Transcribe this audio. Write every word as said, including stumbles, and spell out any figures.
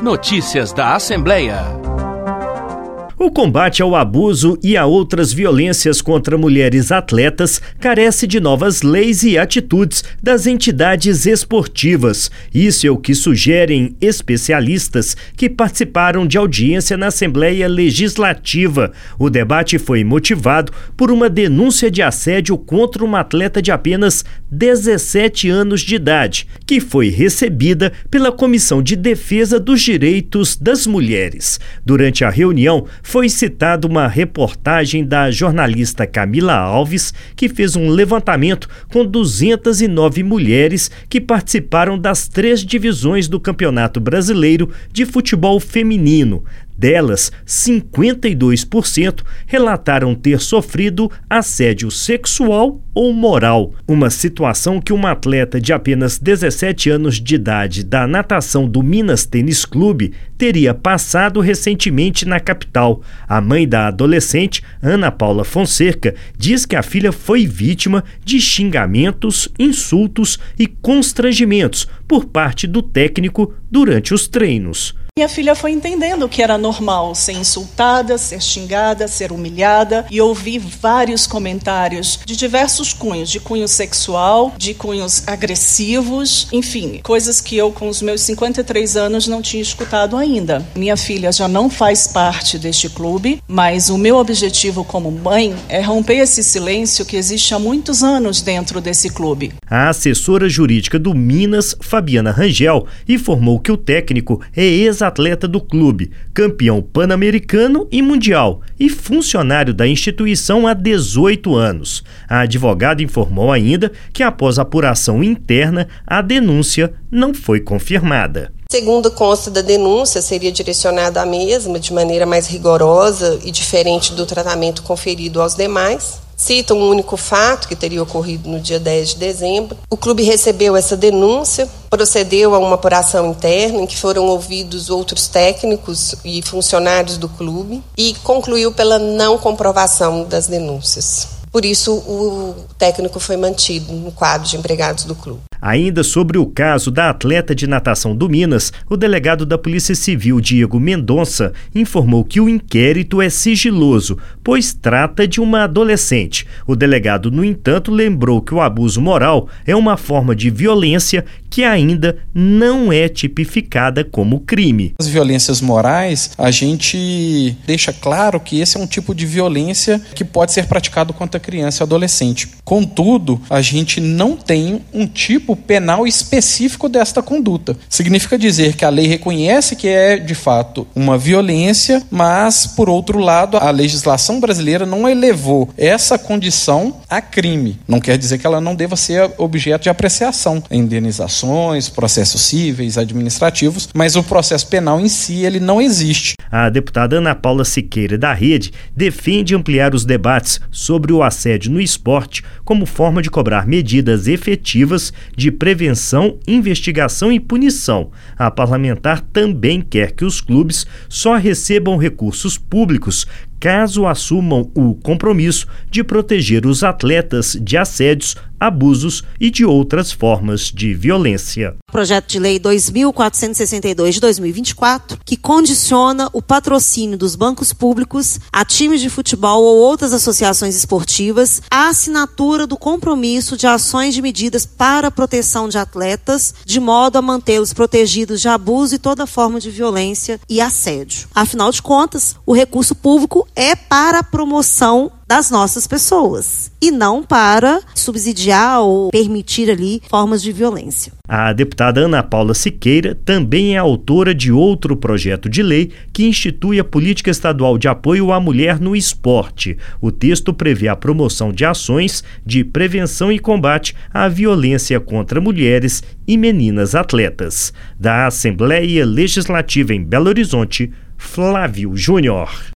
Notícias da Assembleia. O combate ao abuso e a outras violências contra mulheres atletas carece de novas leis e atitudes das entidades esportivas. Isso é o que sugerem especialistas que participaram de audiência na Assembleia Legislativa. O debate foi motivado por uma denúncia de assédio contra uma atleta de apenas dezessete anos de idade, que foi recebida pela Comissão de Defesa dos Direitos das Mulheres. Durante a reunião, foi citada uma reportagem da jornalista Camila Alves, que fez um levantamento com duzentas e nove mulheres que participaram das três divisões do Campeonato Brasileiro de Futebol Feminino. Delas, cinquenta e dois por cento relataram ter sofrido assédio sexual ou moral, uma situação que uma atleta de apenas dezessete anos de idade da natação do Minas Tênis Clube teria passado recentemente na capital. A mãe da adolescente, Ana Paula Fonseca, diz que a filha foi vítima de xingamentos, insultos e constrangimentos por parte do técnico durante os treinos. Minha filha foi entendendo que era normal ser insultada, ser xingada, ser humilhada, e ouvi vários comentários de diversos cunhos, de cunho sexual, de cunhos agressivos, enfim, coisas que eu com os meus cinquenta e três anos não tinha escutado ainda. Minha filha já não faz parte deste clube, mas o meu objetivo como mãe é romper esse silêncio que existe há muitos anos dentro desse clube. A assessora jurídica do Minas, Fabiana Rangel, informou que o técnico é ex atleta do clube, campeão pan-americano e mundial e funcionário da instituição há dezoito anos. A advogada informou ainda que após apuração interna, a denúncia não foi confirmada. Segundo consta da denúncia, seria direcionada à mesma de maneira mais rigorosa e diferente do tratamento conferido aos demais. Cita um único fato que teria ocorrido no dia dez de dezembro. O clube recebeu essa denúncia, procedeu a uma apuração interna em que foram ouvidos outros técnicos e funcionários do clube e concluiu pela não comprovação das denúncias. Por isso, o técnico foi mantido no quadro de empregados do clube. Ainda sobre o caso da atleta de natação do Minas, o delegado da Polícia Civil, Diego Mendonça, informou que o inquérito é sigiloso, pois trata de uma adolescente. O delegado, no entanto, lembrou que o abuso moral é uma forma de violência que ainda não é tipificada como crime. As violências morais, a gente deixa claro que esse é um tipo de violência que pode ser praticado contra criança e adolescente. Contudo, a gente não tem um tipo penal específico desta conduta. Significa dizer que a lei reconhece que é, de fato, uma violência, mas, por outro lado, a legislação brasileira não elevou essa condição a crime. Não quer dizer que ela não deva ser objeto de apreciação, indenizações, processos cíveis, administrativos, mas o processo penal em si, ele não existe. A deputada Ana Paula Siqueira, da Rede, defende ampliar os debates sobre o assédio no esporte como forma de cobrar medidas efetivas de prevenção, investigação e punição. A parlamentar também quer que os clubes só recebam recursos públicos caso assumam o compromisso de proteger os atletas de assédios, abusos e de outras formas de violência. Projeto de Lei dois mil quatrocentos e sessenta e dois de dois mil e vinte e quatro, que condiciona o patrocínio dos bancos públicos a times de futebol ou outras associações esportivas à assinatura do compromisso de ações de medidas para a proteção de atletas, de modo a mantê-los protegidos de abuso e toda forma de violência e assédio. Afinal de contas, o recurso público é para a promoção das nossas pessoas e não para subsidiar ou permitir ali formas de violência. A deputada Ana Paula Siqueira também é autora de outro projeto de lei que institui a política estadual de apoio à mulher no esporte. O texto prevê a promoção de ações de prevenção e combate à violência contra mulheres e meninas atletas. Da Assembleia Legislativa em Belo Horizonte, Flávio Júnior.